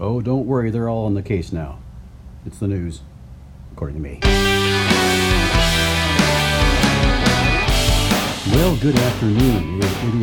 Oh, don't worry, they're all on the case now. It's the news, according to me. Well, good afternoon.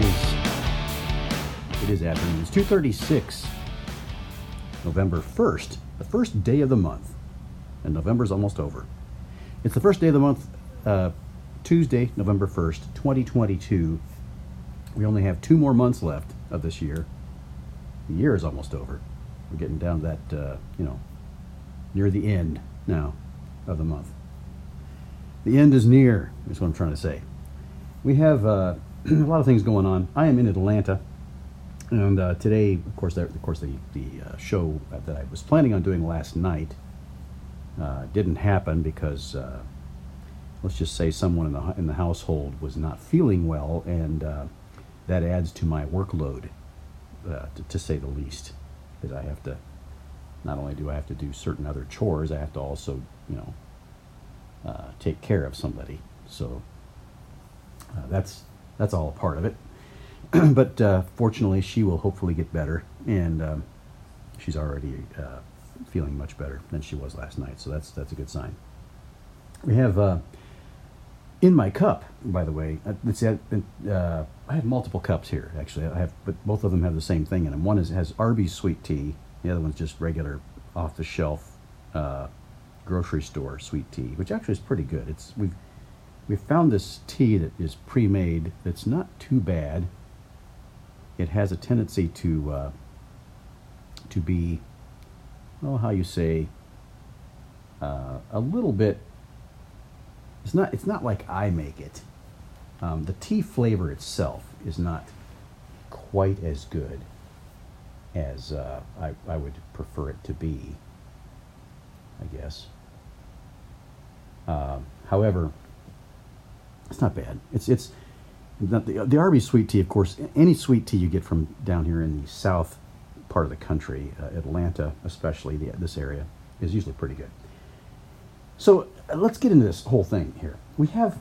It is afternoon. It's 2:36, November 1st, the first day of the month. And November's almost over. It's the first day of the month, Tuesday, November 1st, 2022. We only have 2 more months left of this year. The year is almost over. We're getting down to that, near the end now of the month. The end is near, is what I'm trying to say. We have a lot of things going on. I am in Atlanta, and today, of course, the show that I was planning on doing last night didn't happen because, let's just say, someone in the household was not feeling well, and that adds to my workload, to say the least. Because I have to, not only do I have to do certain other chores, I have to also, take care of somebody. So that's all a part of it. But fortunately, she will hopefully get better, and she's already feeling much better than she was last night. So that's a good sign. We have in my cup, by the way. Let's see, I have multiple cups here. Actually, but both of them have the same thing in them. One has Arby's sweet tea. The other one's just regular, off the shelf, grocery store sweet tea, which actually is pretty good. We've found this tea that is pre-made. That's not too bad. It has a tendency to be, well, how you say, a little bit. It's not like I make it. The tea flavor itself is not quite as good as I would prefer it to be, I guess. However, it's not bad. It's not the Arby's sweet tea, of course. Any sweet tea you get from down here in the south part of the country, Atlanta especially, this area, is usually pretty good. So let's get into this whole thing here. We have,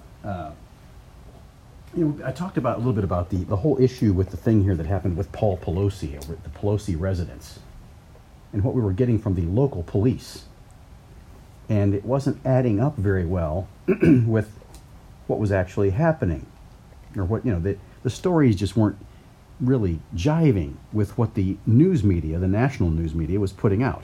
I talked a little bit about the whole issue with the thing here that happened with Paul Pelosi, with the Pelosi residence, and what we were getting from the local police. And it wasn't adding up very well with what was actually happening, or what, the stories just weren't really jiving with what the news media, the national news media, was putting out.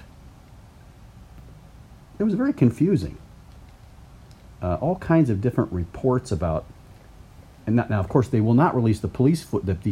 It was very confusing. All kinds of different reports about, and now of course they will not release the police what do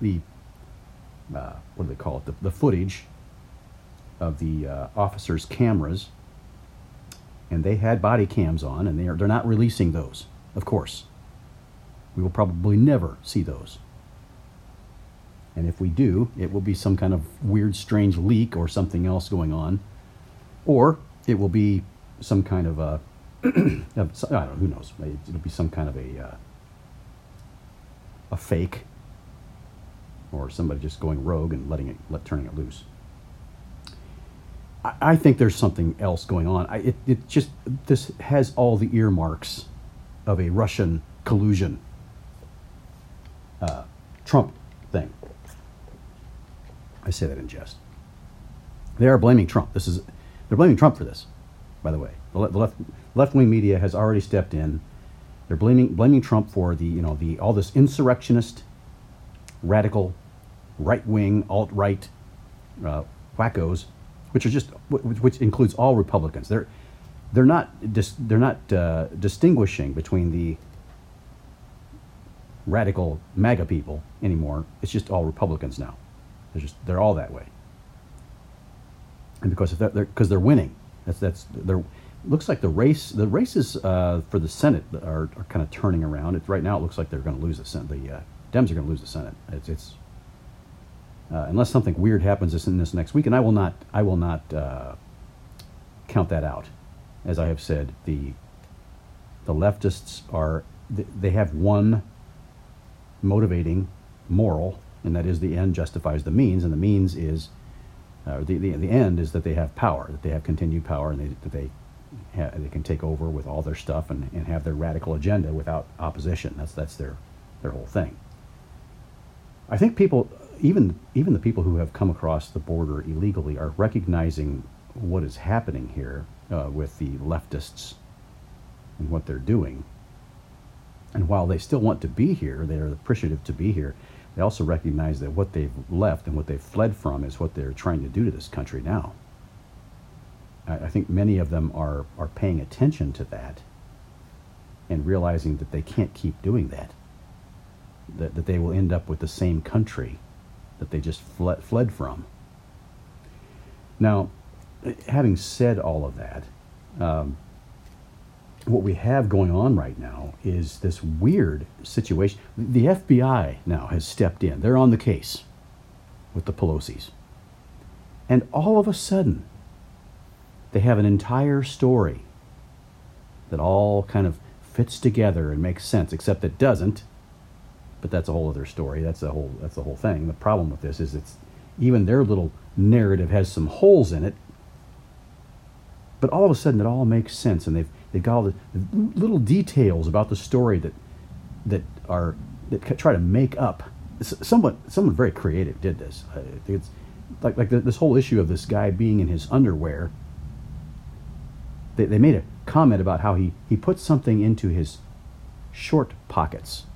they call it? The footage of the officers' cameras, and they had body cams on, and they're not releasing those. Of course, we will probably never see those. And if we do, it will be some kind of weird, strange leak or something else going on, or it will be some kind of a I don't know, who knows? It'll be some kind of a fake, or somebody just going rogue and turning it loose. I think there's something else going on. This has all the earmarks of a Russian collusion, Trump thing. I say that in jest. They are blaming Trump. They're blaming Trump for this, by the way. The left-wing media has already stepped in. They're blaming Trump for all this insurrectionist, radical, right-wing, alt-right wackos, which includes all Republicans. They're not distinguishing between the radical MAGA people anymore. It's just all Republicans now. They're all that way. And because they're winning. Looks like the races for the Senate are kind of turning around. Right now it looks like they're going to lose the Senate. The Dems are going to lose the Senate. It's unless something weird happens in this next week, and I will not count that out. As I have said, the leftists they have one motivating moral, and that is the end justifies the means, and the means is the end is that they have power, that they have continued power, and they can take over with all their stuff and have their radical agenda without opposition. That's their whole thing. I think people even the people who have come across the border illegally are recognizing what is happening here with the leftists and what they're doing. And while they still want to be here, they are appreciative to be here, they also recognize that what they've left and what they've fled from is what they're trying to do to this country now. I think many of them are paying attention to that and realizing that they can't keep doing that, that they will end up with the same country that they just fled from. Now, having said all of that, what we have going on right now is this weird situation. The FBI now has stepped in. They're on the case with the Pelosi's. And all of a sudden, they have an entire story that all kind of fits together and makes sense, except it doesn't. But that's a whole other story. That's the whole thing. The problem with this is it's even their little narrative has some holes in it. But all of a sudden, it all makes sense, and they've got all the little details about the story that try to make up. Someone very creative did this. It's like this whole issue of this guy being in his underwear. They made a comment about how he put something into his short pockets.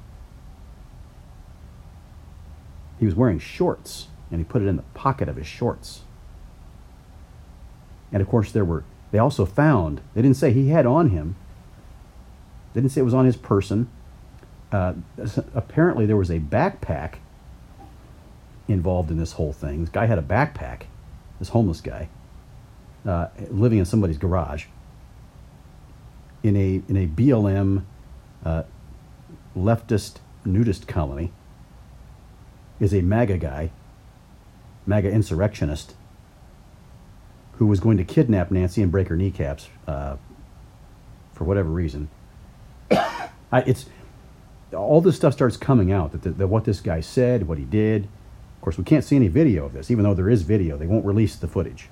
He was wearing shorts, and he put it in the pocket of his shorts. And of course, they also found, they didn't say he had on him, they didn't say it was on his person. Apparently there was a backpack involved in this whole thing. This guy had a backpack, this homeless guy, living in somebody's garage in a BLM leftist nudist colony. Is a MAGA guy, MAGA insurrectionist, who was going to kidnap Nancy and break her kneecaps for whatever reason. It's all this stuff starts coming out, that what this guy said, what he did. Of course, we can't see any video of this, even though there is video. They won't release the footage.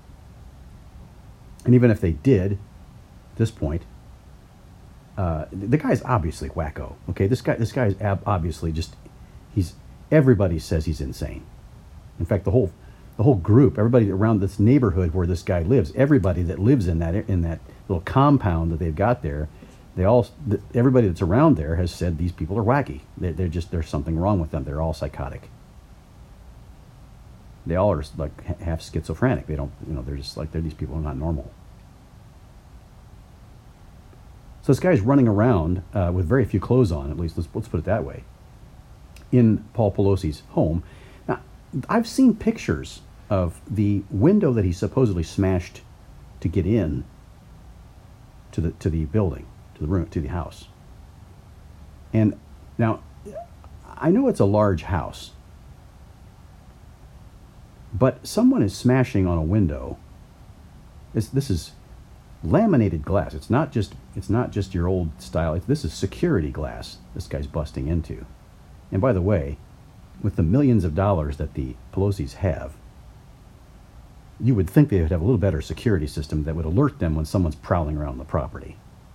And even if they did, at this point, the guy's obviously wacko. Okay, this guy is obviously just everybody says he's insane. In fact, the whole group, everybody around this neighborhood where this guy lives, everybody that lives in that little compound that they've got there, everybody that's around there has said these people are wacky. There's something wrong with them. They're all psychotic. They all are like half schizophrenic. They don't, they're just like, these people are not normal. So this guy's running around with very few clothes on, at least let's put it that way, in Paul Pelosi's home. Now, I've seen pictures of the window that he supposedly smashed to get in to the building, to the house. And now, I know it's a large house, but someone is smashing on a window. This is laminated glass. It's not just your old style. This is security glass this guy's busting into. And by the way, with the millions of dollars that the Pelosi's have, you would think they would have a little better security system that would alert them when someone's prowling around the property.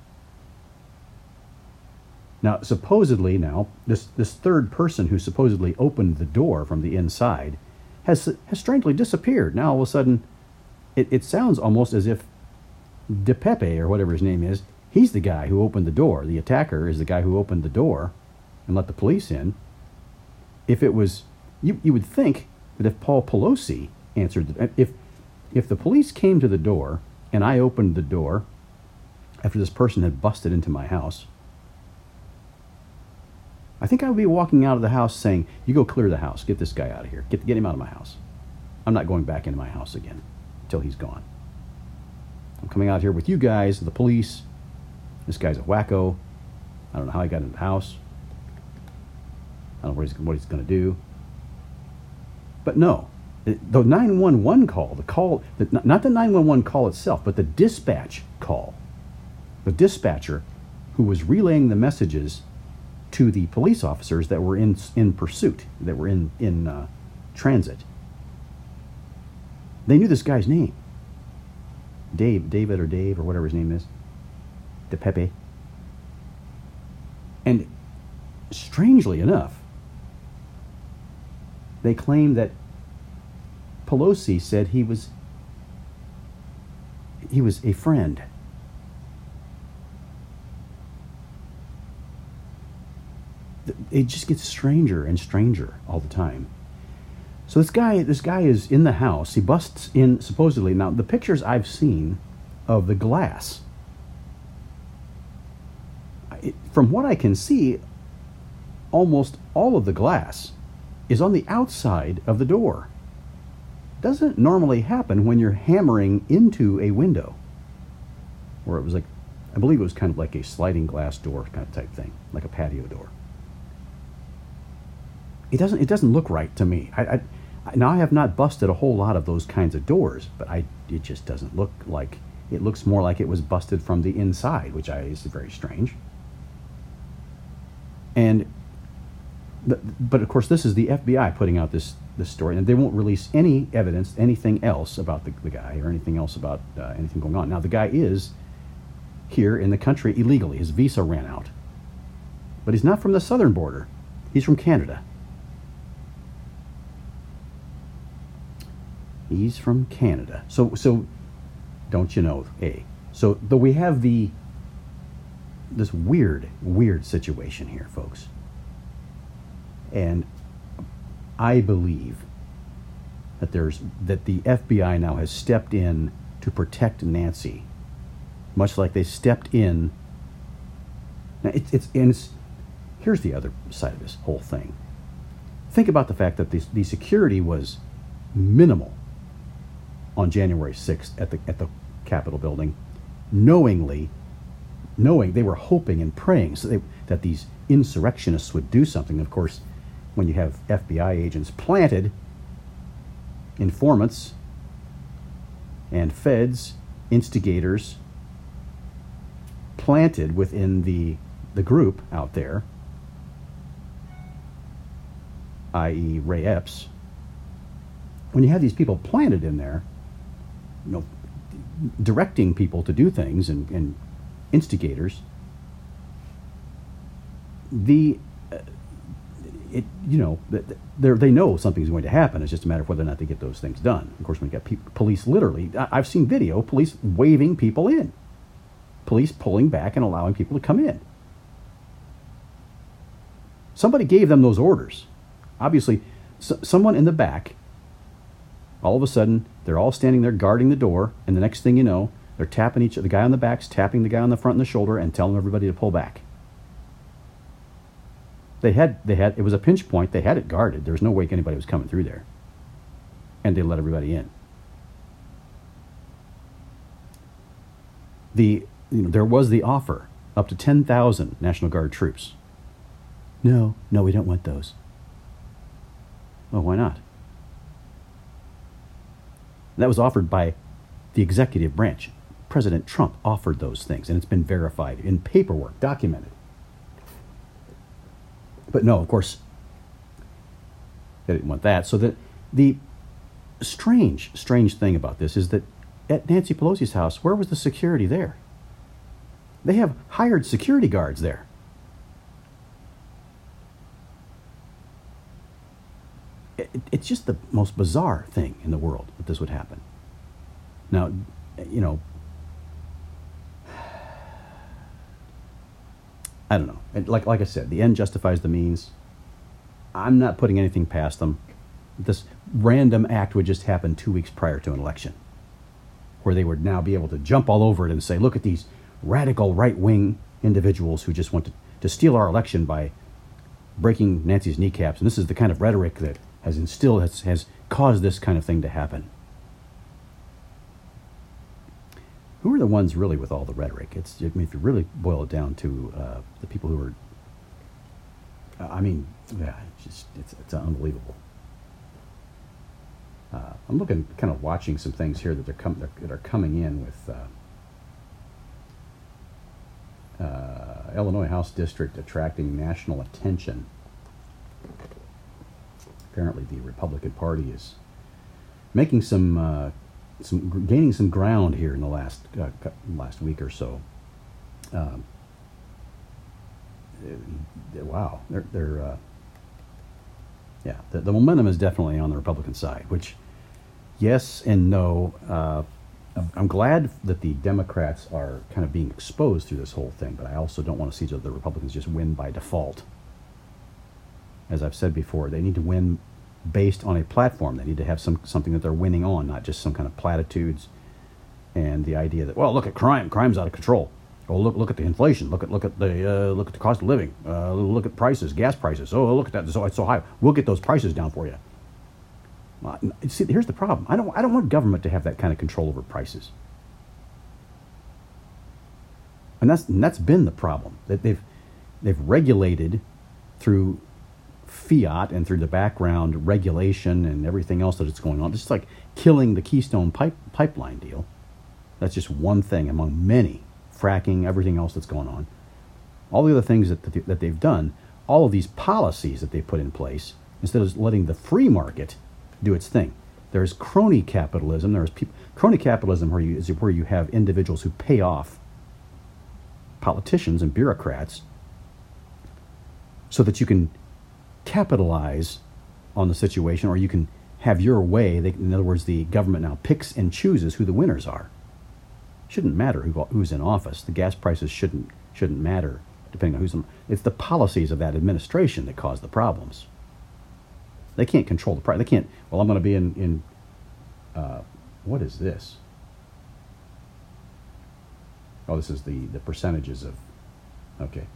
Now, supposedly this third person who supposedly opened the door from the inside has strangely disappeared. Now, all of a sudden, it sounds almost as if DePepe, or whatever his name is, he's the guy who opened the door. The attacker is the guy who opened the door and let the police in. If it was, you would think that if Paul Pelosi answered, if the police came to the door and I opened the door after this person had busted into my house, I think I would be walking out of the house saying, "You go clear the house. Get this guy out of here. Get him out of my house. I'm not going back into my house again until he's gone. I'm coming out here with you guys, the police. This guy's a wacko. I don't know how he got into the house. I don't know what he's going to do." But no, the 911 call, not the 911 call itself, but the dispatch call. The dispatcher who was relaying the messages to the police officers that were in pursuit, that were in transit. They knew this guy's name. David or whatever his name is. DePepe. And strangely enough, they claim that Pelosi said he was a friend. It just gets stranger and stranger all the time. So this guy is in the house. He busts in supposedly. Now the pictures I've seen of the glass, from what I can see, almost all of the glass is on the outside of the door. Doesn't normally happen when you're hammering into a window. Or it was like, I believe it was kind of like a sliding glass door kind of type thing, like a patio door. It doesn't look right to me. Now I have not busted a whole lot of those kinds of doors, but it just doesn't look like, it looks more like it was busted from the inside, which is very strange. And but of course, this is the FBI putting out this story, and they won't release any evidence, anything else about the guy or anything else about anything going on. Now, the guy is here in the country illegally. His visa ran out. But he's not from the southern border. He's from Canada. He's from Canada. So don't you know, So though we have this weird situation here, folks. And I believe that the FBI now has stepped in to protect Nancy, much like they stepped in. Now here's the other side of this whole thing. Think about the fact that the security was minimal on January 6th at the Capitol building, knowing they were hoping and praying that these insurrectionists would do something. Of course, when you have FBI agents planted, informants, and feds, instigators, planted within the group out there, i.e. Ray Epps, when you have these people planted in there, directing people to do things and instigators, they know something's going to happen. It's just a matter of whether or not they get those things done. Of course, when you got police literally, I've seen video, police waving people in, police pulling back and allowing people to come in. Somebody gave them those orders. Obviously, someone in the back, all of a sudden, they're all standing there guarding the door, and the next thing you know, they're tapping the guy on the back's tapping the guy on the front and the shoulder and telling everybody to pull back. It was a pinch point. They had it guarded. There was no way anybody was coming through there. And they let everybody in. There was the offer, up to 10,000 National Guard troops. No, we don't want those. Oh, why not? That was offered by the executive branch. President Trump offered those things, and it's been verified in paperwork, documented. But no, of course, they didn't want that. So the strange thing about this is that at Nancy Pelosi's house, where was the security there? They have hired security guards there. It's just the most bizarre thing in the world that this would happen. Now, I don't know. Like I said, the end justifies the means. I'm not putting anything past them. This random act would just happen 2 weeks prior to an election, where they would now be able to jump all over it and say, look at these radical right-wing individuals who just want to steal our election by breaking Nancy's kneecaps. And this is the kind of rhetoric that has caused this kind of thing to happen. Who are the ones really with all the rhetoric? If you really boil it down to the people who are, it's unbelievable. I'm watching some things here that are coming in with Illinois House District attracting national attention. Apparently, the Republican Party is making gaining some ground here in the last week or so. Wow, they're Yeah, the momentum is definitely on the Republican side, which, yes and no. I'm glad that the Democrats are kind of being exposed through this whole thing, but I also don't want to see the Republicans just win by default. As I've said before, they need to win based on a platform. They need to have something that they're winning on, not just some kind of platitudes and the idea that, well, look at crime. Crime's out of control. Oh, look at the inflation. Look at the cost of living. Look at prices, gas prices. Oh, look at that. It's so high. We'll get those prices down for you. See, here's the problem. I don't want government to have that kind of control over prices. And that's been the problem. That they've regulated through fiat and through the background regulation and everything else that it's going on. Just like killing the Keystone pipeline deal. That's just one thing among many. Fracking, everything else that's going on. All the other things that they've done, all of these policies that they put in place, instead of letting the free market do its thing. There's crony capitalism. Crony capitalism where you have individuals who pay off politicians and bureaucrats so that you can capitalize on the situation, or you can have your way. In other words, the government now picks and chooses who the winners are. Shouldn't matter who's in office. The gas prices shouldn't matter depending on who's in. It's the policies of that administration that cause the problems. They can't control the price. They can't. Well, I'm going to be in what is this? Oh, this is the percentages of. Okay.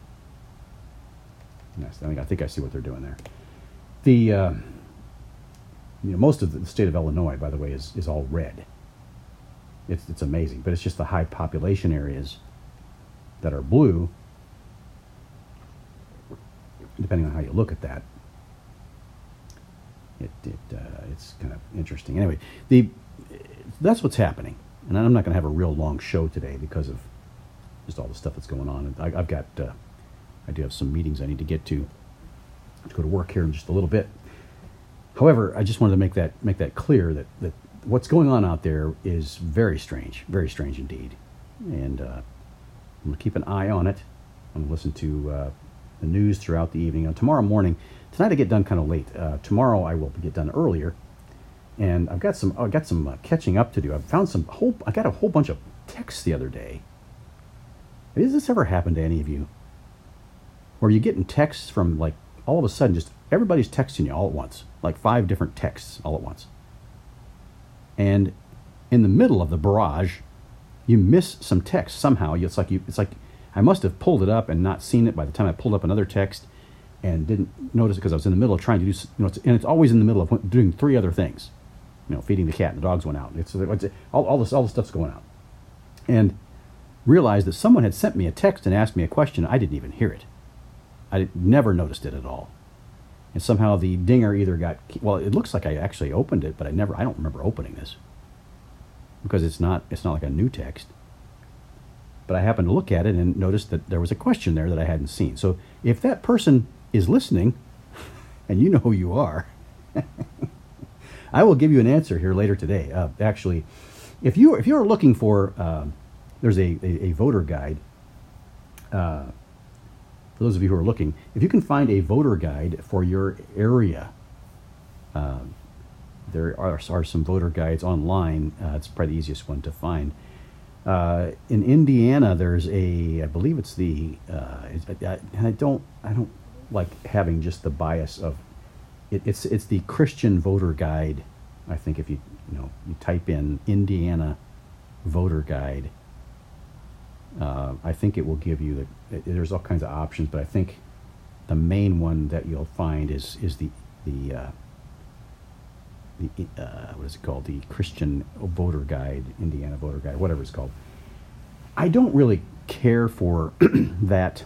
Yes, I think I see what they're doing there. Most of the state of Illinois, by the way, is all red. It's amazing, but it's just the high population areas that are blue, depending on how you look at that. It's kind of interesting. Anyway, that's what's happening, and I'm not going to have a real long show today because of just all the stuff that's going on. And I do have some meetings I need to get to go to work here in just a little bit. However, I just wanted to make that clear that what's going on out there is very strange indeed. And I'm going to keep an eye on it. I'm going to listen to the news throughout the evening. Tomorrow morning, tonight I get done kind of late. Tomorrow I will get done earlier. And I've got some catching up to do. I got a whole bunch of texts the other day. Has this ever happened to any of you? Where you're getting texts from, like, all of a sudden just everybody's texting you all at once. Like 5 different texts all at once. And in the middle of the barrage, you miss some text somehow. It's like I must have pulled it up and not seen it by the time I pulled up another text and didn't notice it because I was in the middle of trying to do, and it's always in the middle of doing 3 other things. Feeding the cat and the dogs went out. It's all the stuff's going out. And realized that someone had sent me a text and asked me a question. I didn't even hear it. I never noticed it at all. And somehow the dinger either it looks like I actually opened it, but I don't remember opening this. Because it's not like a new text. But I happened to look at it and noticed that there was a question there that I hadn't seen. So if that person is listening, and you know who you are, I will give you an answer here later today. Actually, if you're looking for, there's a voter guide. For those of you who are looking, if you can find a voter guide for your area, there are some voter guides online. It's probably the easiest one to find. In Indiana, there's I believe it's and I don't like having just the bias of it's the Christian voter guide. I think if you type in Indiana voter guide, I think it will give you there's all kinds of options, but I think the main one that you'll find is the what is it called? The Christian voter guide, Indiana voter guide, whatever it's called. I don't really care for that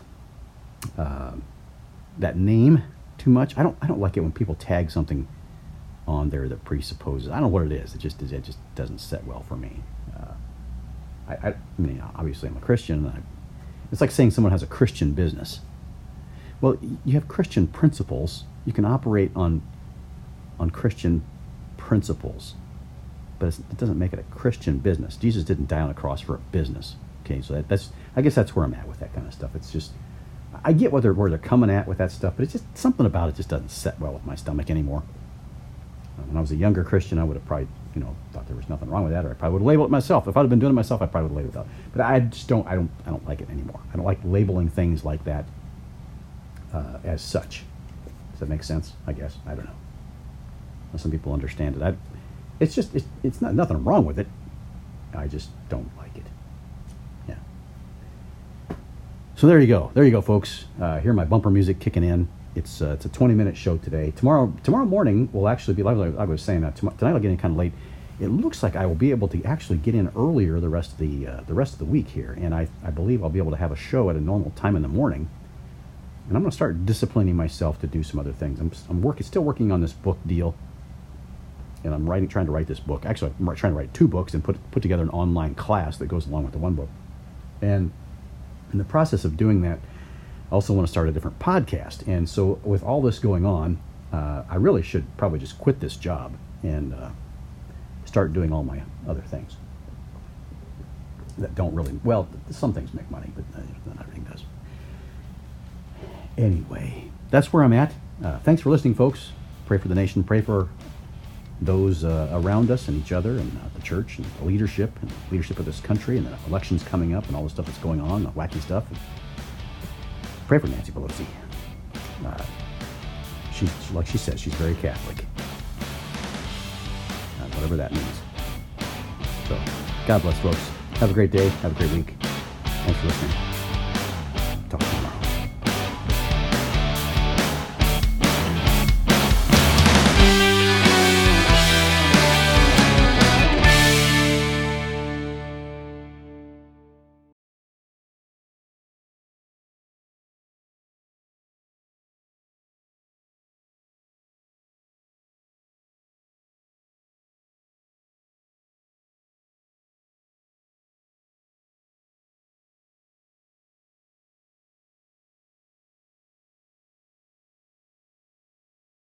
name too much. I don't like it when people tag something on there that presupposes. I don't know what it is. It just doesn't set well for me. I mean, obviously I'm a Christian. It's like saying someone has a Christian business. Well, you have Christian principles. You can operate on Christian principles, but it doesn't make it a Christian business. Jesus didn't die on a cross for a business. Okay, so I guess that's where I'm at with that kind of stuff. It's just, I get where they're coming at with that stuff, but it's just something about it just doesn't set well with my stomach anymore. When I was a younger Christian, I would have probably, thought there was nothing wrong with that, or I probably would have labeled it myself. If I'd have been doing it myself, I probably would have labeled it. But I just don't like it anymore. I don't like labeling things like that as such. Does that make sense? I guess. I don't know. Some people understand it. It's not nothing wrong with it. I just don't like it. Yeah. So there you go, folks. Hear my bumper music kicking in. It's a 20-minute show today. Tomorrow morning will actually be, like I was saying, tonight I'll get in kind of late. It looks like I will be able to actually get in earlier the rest of the week here, and I believe I'll be able to have a show at a normal time in the morning. And I'm going to start disciplining myself to do some other things. I'm still working on this book deal, and I'm trying to write this book. Actually, I'm trying to write 2 books and put together an online class that goes along with the one book. And in the process of doing that, I also want to start a different podcast. And so with all this going on, I really should probably just quit this job and start doing all my other things that don't really, well, some things make money, but not everything does. Anyway, that's where I'm at. Thanks for listening, folks. Pray for the nation. Pray for those around us and each other and the church and the leadership of this country and the elections coming up and all the stuff that's going on, the wacky stuff. Pray for Nancy Pelosi. She's, like she says, she's very Catholic. Whatever that means. So, God bless, folks. Have a great day. Have a great week. Thanks for listening.